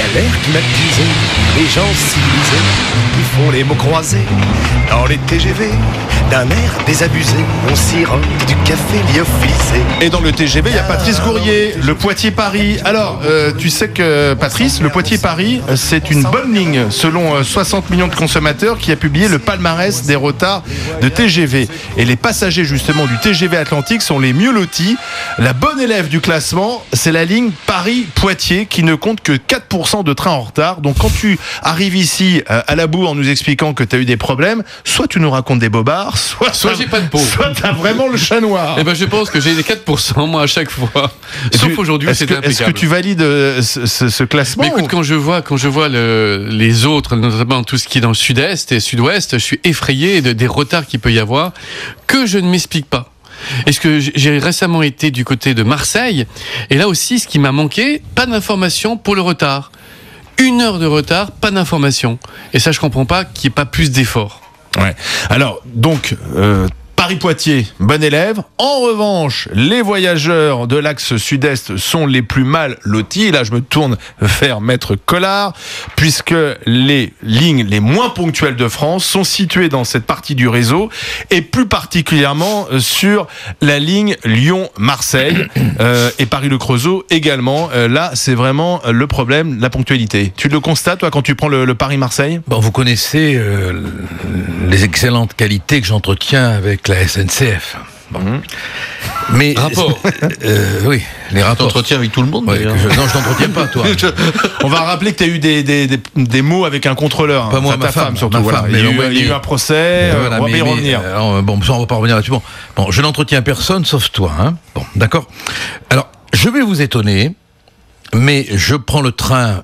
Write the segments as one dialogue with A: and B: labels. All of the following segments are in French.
A: l'air climatisé, les gens civilisés qui font les mots croisés dans les TGV. D'un air désabusé, on sirote du café lyophilisé.
B: Et dans le TGV, il y a Patrice Gourrier, le Poitiers-Paris. Alors, tu sais que Patrice, le Poitiers-Paris, c'est une bonne ligne selon 60 millions de consommateurs qui a publié le palmarès des retards de TGV. Et les passagers justement du TGV Atlantique sont les mieux lotis. La bonne élève du classement, c'est la ligne Paris-Poitiers qui ne compte que 4% de trains en retard. Donc quand tu arrives ici à la bourre en nous expliquant que tu as eu des problèmes, soit tu nous racontes des bobards, soit
C: j'ai pas de peau.
B: Soit t'as vraiment le chat noir.
C: Eh ben, je pense que j'ai les 4%, moi, à chaque fois. Sauf aujourd'hui, c'est impeccable.
B: Est-ce que tu valides ce classement?
C: Mais écoute, quand je vois les autres, notamment tout ce qui est dans le sud-est et sud-ouest, je suis effrayé des retards qu'il peut y avoir, que je ne m'explique pas. Est-ce que j'ai récemment été du côté de Marseille, et là aussi, ce qui m'a manqué, pas d'information pour le retard. 1 heure de retard, pas d'information. Et ça, je comprends pas qu'il n'y ait pas plus d'efforts.
B: Ouais. Alors, donc, Paris-Poitiers, bon élève. En revanche, les voyageurs de l'axe sud-est sont les plus mal lotis. Et là, je me tourne vers Maître Collard, puisque les lignes les moins ponctuelles de France sont situées dans cette partie du réseau, et plus particulièrement sur la ligne Lyon-Marseille et Paris-Le Creusot également. Là, c'est vraiment le problème, la ponctualité. Tu le constates, toi, quand tu prends le Paris-Marseille?
D: Bon, vous connaissez les excellentes qualités que j'entretiens avec la SNCF. Bon. Mais oui, les rapports.
E: T'entretiens avec tout le monde.
D: Non, je t'entretiens pas, toi.
B: On va rappeler que tu as eu des mots avec un contrôleur.
D: Pas moi,
B: enfin, ta femme surtout. Voilà. Il y a eu un procès. On va y revenir.
D: Bon, ça, on va pas revenir là-dessus. Bon, je n'entretiens personne sauf toi. Hein. Bon, d'accord. Alors, je vais vous étonner, mais je prends le train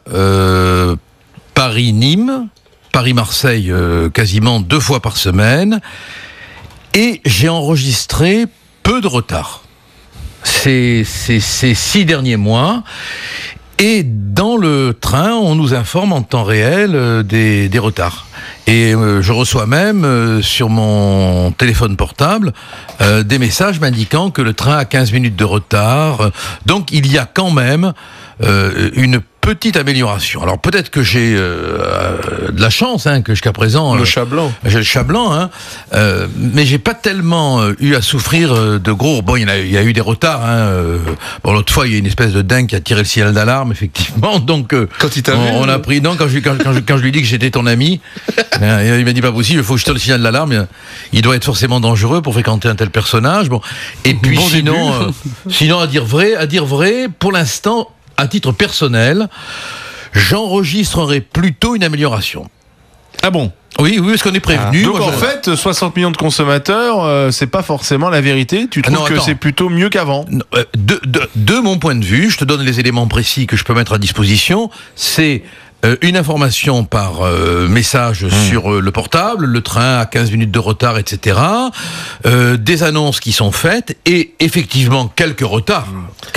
D: Paris-Nîmes, Paris-Marseille quasiment 2 fois par semaine. Et j'ai enregistré peu de retard ces 6 derniers mois. Et dans le train, on nous informe en temps réel des retards. Et je reçois même sur mon téléphone portable des messages m'indiquant que le train a 15 minutes de retard. Donc il y a quand même une petite amélioration. Alors peut-être que j'ai de la chance, hein, que jusqu'à présent...
E: Le chat blanc.
D: J'ai le chat blanc, hein, mais j'ai pas tellement eu à souffrir de gros... Bon, il y a eu des retards. Hein, bon, l'autre fois, il y a une espèce de dingue qui a tiré le signal d'alarme, effectivement. Donc,
E: quand il t'a
D: on a pris... Non, quand je lui dis que j'étais ton ami, il m'a dit pas possible, il faut que je tire le signal d'alarme. Il doit être forcément dangereux pour fréquenter un tel personnage. Bon, et puis sinon, à dire vrai, pour l'instant... À titre personnel, j'enregistrerai plutôt une amélioration.
B: Ah bon?
D: Oui, parce qu'on est prévenu.
B: Donc en fait, 60 millions de consommateurs, c'est pas forcément la vérité. Tu trouves que c'est plutôt mieux qu'avant?
D: De mon point de vue, je te donne les éléments précis que je peux mettre à disposition. C'est une information par message sur le portable, le train à 15 minutes de retard, etc. Des annonces qui sont faites et effectivement quelques retards,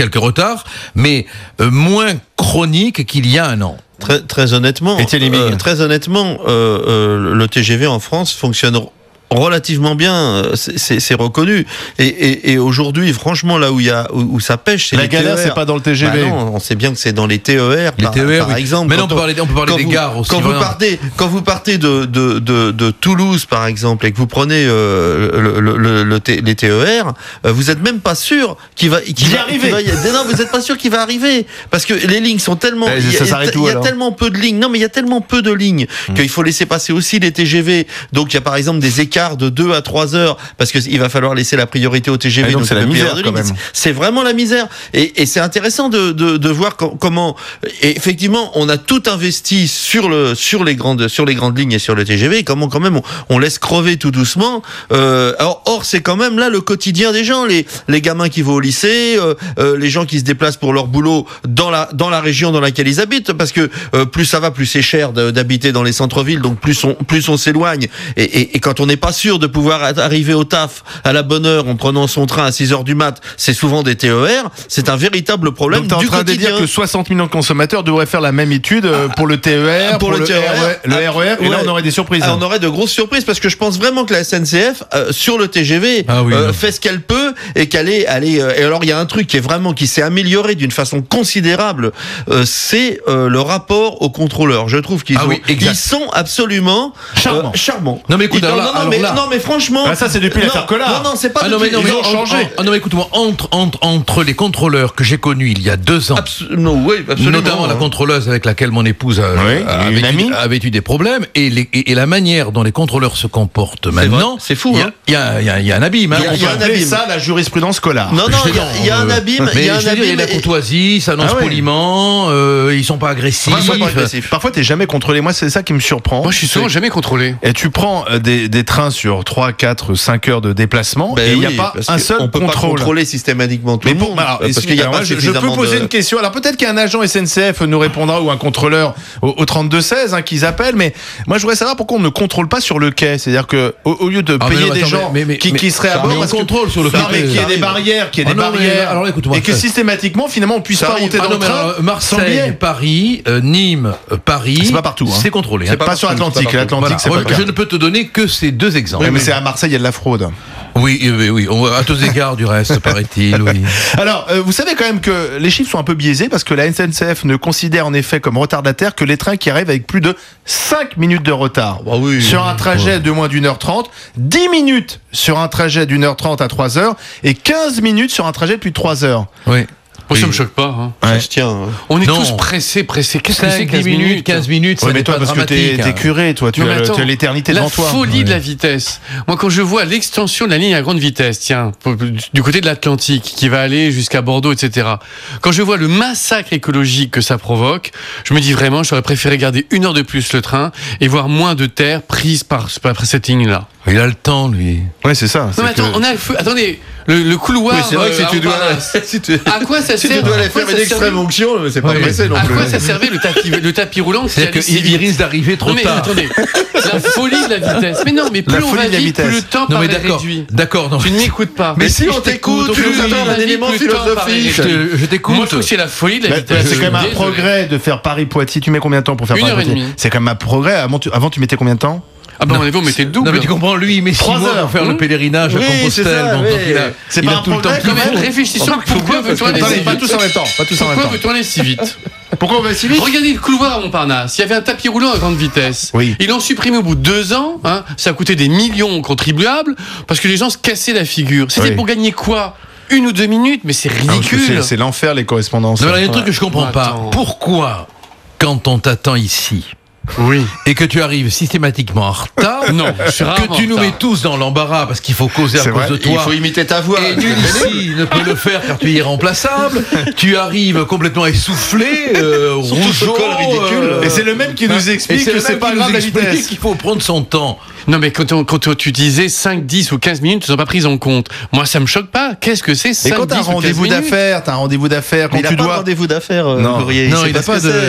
D: mais moins chroniques qu'il y a un an.
E: Très honnêtement, le TGV en France fonctionne relativement bien, c'est reconnu. Et aujourd'hui, franchement, là où ça pêche, c'est
B: la
E: les
B: galère,
E: TER.
B: c'est pas dans le TGV.
E: Bah non, on sait bien que c'est dans les TER, par exemple.
D: Mais non, on peut parler des gares aussi.
E: Quand vous partez de Toulouse, par exemple, et que vous prenez les TER, vous êtes même pas sûr qu'il va arriver. Non, vous êtes pas sûr qu'il va arriver, parce que les lignes sont tellement. Il y a tellement peu de lignes. Non, mais il y a tellement peu de lignes qu'il faut laisser passer aussi les TGV. Donc il y a par exemple des écarts de 2 à 3 heures, parce qu'il va falloir laisser la priorité au TGV.
B: Donc c'est la misère quand même.
E: C'est vraiment la misère. Et c'est intéressant de voir comment, effectivement, on a tout investi sur les grandes lignes et sur le TGV, et comment quand même on laisse crever tout doucement. Or c'est quand même là le quotidien des gens, les gamins qui vont au lycée, les gens qui se déplacent pour leur boulot dans la région dans laquelle ils habitent, parce que plus ça va, plus c'est cher d'habiter dans les centres-villes, donc plus on s'éloigne. Et quand on n'est pas pas sûr de pouvoir arriver au taf à la bonne heure en prenant son train à 6h du mat, c'est souvent des TER, c'est un véritable problème
B: Donc, t'es
E: du
B: en train de
E: quotidien.
B: dire que 60 millions de consommateurs devraient faire la même étude pour le TER,
E: pour le TER,
B: le RER, et là,
E: ouais.
B: on aurait des surprises.
E: On aurait de grosses surprises parce que je pense vraiment que la SNCF sur le TGV fait ce qu'elle peut et qu'elle est et alors il y a un truc qui s'est amélioré d'une façon considérable, c'est le rapport aux contrôleurs. Je trouve qu'ils ils sont absolument charmants.
D: Non mais écoute,
E: non mais franchement,
B: ça c'est depuis l'affaire Collard.
E: Non, c'est pas
D: ils
E: ont changé.
D: Non mais écoute-moi, entre les contrôleurs que j'ai connus il y a 2 ans,
E: absolument.
D: notamment la contrôleuse avec laquelle mon épouse avait eu des problèmes, et la manière dont les contrôleurs se comportent maintenant,
E: c'est fou.
D: Il y a un abîme.
E: Il y a un abîme.
B: Ça, la jurisprudence Collard.
E: Non, il y a un abîme.
D: Mais il y a la courtoisie, ça annonce poliment, ils sont pas agressifs.
B: Parfois, t'es jamais contrôlé. Moi, c'est ça qui me surprend.
C: Moi, je suis souvent jamais contrôlé.
B: Et tu prends des trains sur 3, 4, 5 heures de déplacement et il n'y a pas un seul
E: on peut
B: contrôle.
E: pas contrôler systématiquement tout le monde. Parce qu'il y a pas
B: je peux poser une question. Alors peut-être qu'un agent SNCF nous répondra ou un contrôleur au 3216 qu'ils appellent. Mais moi, je voudrais savoir pourquoi on ne contrôle pas sur le quai. C'est-à-dire que au lieu de payer des gens qui seraient à bord,
D: on contrôle sur le quai.
B: Mais qu'il y ait des barrières,
D: Alors écoute-moi,
B: et que systématiquement, finalement, on puisse pas monter dans le train.
D: Marseille, Paris, Nîmes, Paris.
B: C'est pas partout.
D: C'est contrôlé.
B: C'est pas sur l'Atlantique. L'Atlantique, c'est pas le cas.
D: Je ne peux te donner que ces 2 exemples.
B: Oui, mais c'est à Marseille, il y a de la fraude.
D: Oui, à tous égards du reste, paraît-il, oui.
B: Alors, vous savez quand même que les chiffres sont un peu biaisés parce que la SNCF ne considère en effet comme retardataire que les trains qui arrivent avec plus de 5 minutes de retard. Sur un trajet de moins d'1h30, 10 minutes sur un trajet d'1h30 à 3h et 15 minutes sur un trajet de plus de 3h.
C: Oui. Moi, ça me choque pas.
E: Ça se tient.
C: On est tous pressés. Qu'est-ce que c'est
D: 15 minutes, 15 minutes,
B: mais toi, parce que t'es curé, toi, tu as l'éternité devant toi.
C: La folie de la vitesse. Moi, quand je vois l'extension de la ligne à grande vitesse, du côté de l'Atlantique, qui va aller jusqu'à Bordeaux, etc. Quand je vois le massacre écologique que ça provoque, je me dis vraiment, j'aurais préféré garder 1 heure de plus le train et voir moins de terre prise par cette ligne-là.
D: Il a le temps, lui.
B: Ouais, c'est ça.
C: Non, mais attends, on a le feu. Attendez, le couloir.
E: Oui, c'est vrai que si tu dois.
C: À quoi ça sert?
E: Tu dois aller faire une extrême onction, mais c'est pas pressé non plus.
C: À quoi ça servait le tapis roulant?
D: C'est-à-dire qu'il risque d'arriver trop tard.
C: Attendez, la folie de la vitesse. Mais non, mais plus on va vite, plus le temps paraît réduit.
D: D'accord.
C: Tu ne m'écoutes pas.
E: Mais si on t'écoute, tu nous attends un élément philosophique.
D: Je t'écoute.
C: Moi, je trouve que c'est la folie de la vitesse.
B: C'est quand même un progrès de faire Paris-Poitiers. Tu mets combien de temps pour faire Paris-Poitiers? C'est quand même un progrès. Avant, tu mettais combien de temps?
C: Ah ben, on mettait le double.
D: Non, mais tu comprends, lui, il met 6 mois pour faire le pèlerinage à Compostelle.
B: C'est pas tout le temps.
C: Réfléchissons, pourquoi veut-on aller si vite?
B: Pas tous en même temps.
C: Pourquoi veut-on aller si vite?
B: Pourquoi on va si vite?
C: Regardez le couloir à Montparnasse. Il y avait un tapis roulant à grande vitesse.
B: Oui.
C: Ils l'ont supprimé au bout de 2 ans. Ça a coûté des millions aux contribuables parce que les gens se cassaient la figure. C'était pour gagner quoi? 1 ou 2 minutes? Mais c'est ridicule.
B: C'est l'enfer, les correspondances.
D: Non, il y a un truc que je comprends pas. Pourquoi, quand on t'attend ici, et que tu arrives systématiquement en retard,
C: non,
D: que tu nous mets tous dans l'embarras parce qu'il faut causer à cause de toi.
E: Il faut imiter ta voix.
D: Et nul ici ne peut le faire car tu es irremplaçable. Tu arrives complètement essoufflé, rougeau,
E: ridicule.
B: Et c'est le même qui nous explique que c'est pas grave la vitesse.
D: Qu'il faut prendre son temps.
C: Non, mais quand tu disais 5, 10 ou 15 minutes, tu ne sont pas prises en compte. Moi, ça me choque pas. Qu'est-ce que c'est 5, 10 ou 15 minutes?
B: Et quand t'as un rendez-vous d'affaires, quand tu dois...
E: pas de rendez-vous d'affaires,
B: Courrier.
D: Non, il n'a pas de...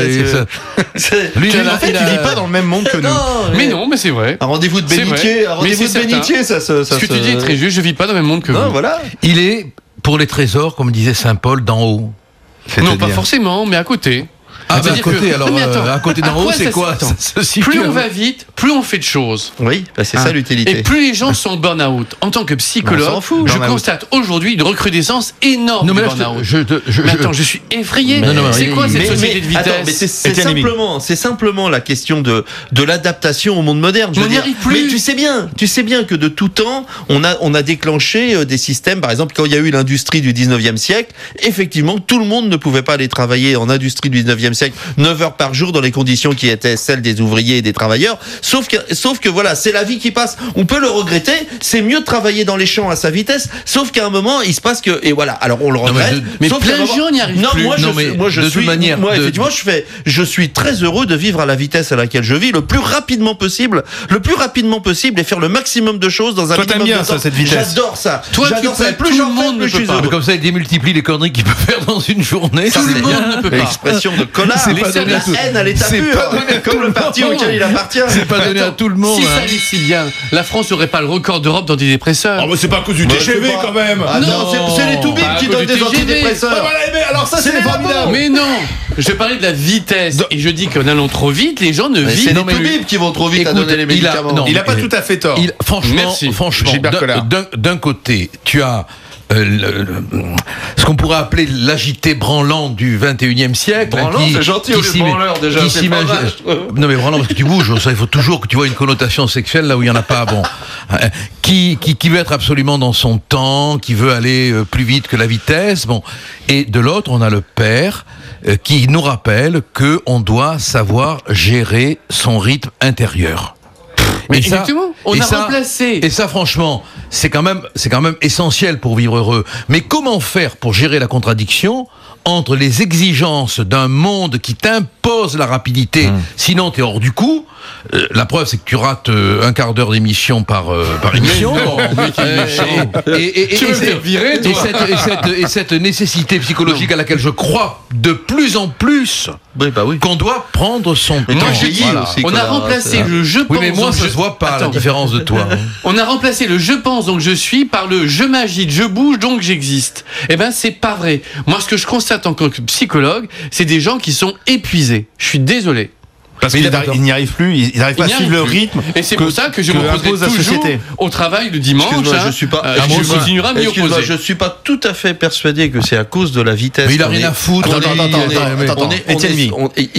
B: Lui, en fait, tu vis pas dans le même monde que nous.
C: Mais non, mais c'est vrai.
E: Un rendez-vous de bénitier, ça...
C: Ce que tu dis est très juste, je vis pas dans le même monde que vous.
E: Non, voilà.
D: Il est, pour les trésors, comme disait Saint Paul, d'en haut.
C: Non, pas forcément, mais à côté.
D: À côté, alors, à côté d'en haut, c'est quoi?
C: Plus on va vite, plus on fait de choses.
E: Oui, c'est ça l'utilité.
C: Et plus les gens sont en burn-out. En tant que psychologue, je constate aujourd'hui une recrudescence énorme de burn-out. Mais attends, je suis effrayé. C'est quoi cette société de vitesse?
E: C'est simplement la question de l'adaptation au monde moderne.
C: On n'y arrive plus.
E: Mais tu sais bien que de tout temps, on a déclenché des systèmes. Par exemple, quand il y a eu l'industrie du 19e siècle, effectivement, tout le monde ne pouvait pas aller travailler en industrie du 19e siècle 9 heures par jour dans les conditions qui étaient celles des ouvriers et des travailleurs. Sauf que voilà, c'est la vie qui passe. On peut le regretter. C'est mieux de travailler dans les champs à sa vitesse. Sauf qu'à un moment, il se passe que, et voilà. Alors on le regrette.
C: Mais plein de gens n'y arrivent plus.
E: Je suis très heureux de vivre à la vitesse à laquelle je vis le plus rapidement possible et faire le maximum de choses dans un minimum de temps.
B: Toi, t'aimes bien ça, cette vitesse.
E: J'adore ça.
C: Toi, tu peux. Plus le monde ne peut pas.
D: Comme ça, il démultiplie les conneries qu'il peut faire dans une journée.
C: Tout le monde ne peut pas.
E: L'expression de connard. Là,
D: C'est pas donné à tout-
E: la haine à l'état
D: c'est
E: pur,
D: pas donné à
E: comme
D: tout
E: le
D: le
E: parti
D: monde.
E: auquel il appartient.
D: C'est pas donné à tout le monde.
C: Si
D: hein.
C: ça allait si bien, la France n'aurait pas le record d'Europe d'antidépresseurs.
B: Oh, mais c'est pas à cause du
E: Bah,
B: TGV
E: c'est pas-
B: quand même.
E: Ah non, c'est les toubibs
C: à
E: qui
C: cause
E: donnent
C: du
E: des
C: TGV.
E: antidépresseurs.
B: Ah, voilà, mais alors ça c'est
E: les
B: formidable.
C: Mais non, je parlais de la vitesse et je dis qu'en allant trop vite, les gens ne
E: Mais
C: vivent
E: c'est les
C: plus.
E: toubibs qui vont trop vite à
D: Écoute,
E: donner les
D: il a-
E: médicaments.
D: non.
B: Il a pas tout à fait tort.
D: Franchement,
C: Merci,
B: Gilbert Collard.
D: d'un côté, tu as ce qu'on pourrait appeler l'agité branlant du 21e siècle.
E: Branlant, c'est gentil, au lieu de branleur, déjà, c'est pas mal, je trouve.
D: Non mais branlant parce que tu bouges, ça, il faut toujours que tu vois une connotation sexuelle là où il n'y en a pas. Bon, qui veut être absolument dans son temps, qui veut aller plus vite que la vitesse. Bon, et de l'autre, on a le père qui nous rappelle que on doit savoir gérer son rythme intérieur.
C: Mais
D: Et ça-
C: exactement, on
D: et
C: a
D: ça-
C: remplacé.
D: Et ça, franchement, c'est quand même essentiel pour vivre heureux. Mais comment faire pour gérer la contradiction entre les exigences d'un monde qui t'impose la rapidité, sinon t'es hors du coup. La preuve, c'est que tu rates un quart d'heure d'émission par émission.
C: Mais non, mais quel méchant. Tu veux me faire virer, toi.
D: Et cette nécessité psychologique à laquelle je crois de plus en plus,
E: Oui, bah oui.
D: qu'on doit prendre son
E: Mais
D: temps.
E: toi, j'ai dit
D: Voilà.
E: aussi.
C: On a
E: Collard,
C: remplacé
E: c'est-
C: le je pense.
D: Oui, mais moi,
C: donc
D: ça
C: je-
D: se voit pas, la
C: Attends.
D: différence de toi. hein.
C: On a remplacé le je pense donc je suis par le je m'agite, je bouge donc j'existe. Eh ben c'est pas vrai. Moi ce que je constate en tant que psychologue, c'est des gens qui sont épuisés. Je suis désolé.
B: Parce
D: Mais
B: qu'ils
D: d'accord.
B: n'y arrivent plus, ils n'arrivent pas à
C: Il n'y
B: suivre le
C: arrive plus.
B: rythme.
C: Et c'est pour ça que je
B: que
C: m'opposerai
B: impose la
C: toujours
B: société.
C: au travail le dimanche.
E: Excuse-moi,
C: hein.
E: je suis pas.
C: Je
E: excuse-moi,
C: continuerai à m'y
E: excuse-moi,
C: opposer.
E: je suis pas tout à fait persuadé que c'est à cause de la vitesse.
D: Mais il a
E: qu'on
D: rien
E: est-
D: à foutre.
E: on est-
B: Attends,
E: on est-
B: Étienne Vie.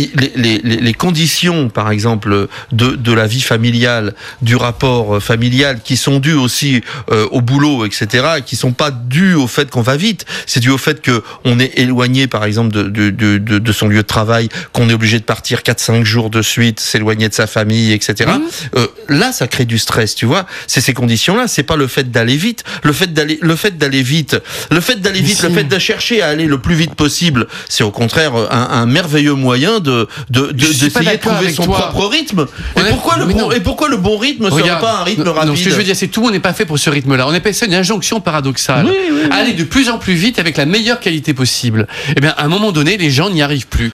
E: les conditions, par exemple, de la vie familiale, du rapport familial, qui sont dues aussi au boulot, etc., qui sont pas dues au fait qu'on va vite. C'est dû au fait que on est éloigné, par exemple, de son lieu de travail, qu'on est obligé de partir 4-5 jours de suite, s'éloigner de sa famille, etc. Là, ça crée du stress, tu vois. C'est ces conditions-là. C'est pas le fait d'aller vite. Le fait d'aller vite, le fait de chercher à aller le plus vite possible, c'est au contraire un merveilleux moyen
C: suis pas
E: d'essayer de
C: d'accord
E: trouver
C: avec
E: son
C: toi.
E: propre rythme.
C: Ouais, mais non.
E: Et pourquoi le bon rythme serait
C: Regarde,
E: pas un rythme rapide?
C: Non, ce que je veux dire, c'est que tout le monde n'est pas fait pour ce rythme-là. On appelle ça une injonction paradoxale. Aller de plus en plus vite avec la meilleure qualité possible. Eh bien, à un moment donné, les gens n'y arrivent plus.